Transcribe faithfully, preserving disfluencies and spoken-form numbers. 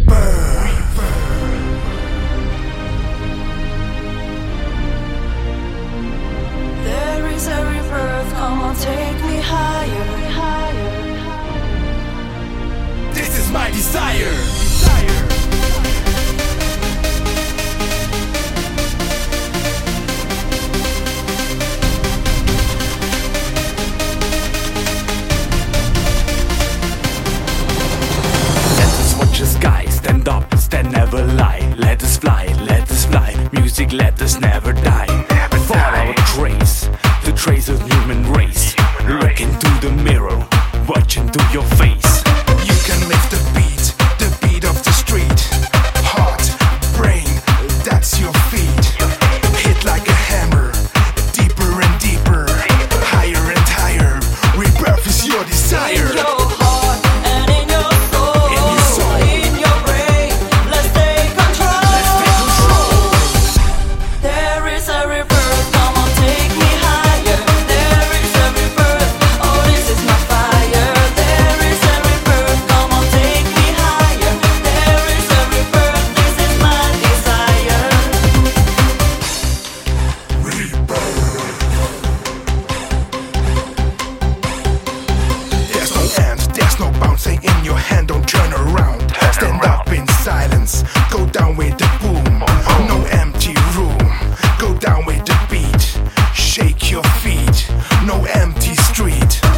There is a rebirth, come on, take me higher, higher. This is my desire. desire. Let us watch the sky, stand up, stand, never lie. Let us fly, let us fly. Music, let us never die. Never Follow die. the trace, the trace of human race. Human Look race. into the mirror, watch into your face. You can make the beat, the beat of the street. Heart, brain, that's your feet. Hit like a hammer, deeper and deeper, higher and higher. Rebirth is your desire. In your heart and in your soul, In your soul. in your brain, let's take control. Let's take control. There is a rebirth, come on, take me higher. There is a rebirth, oh this is my fire. There is a rebirth, come on, take me higher. There is a rebirth, this is my desire. There's no end, there's no bouncing in your hand, don't turn around. Stand up in silence, go down with the boom. No empty room, go down with the beat. Shake your feet, no empty street.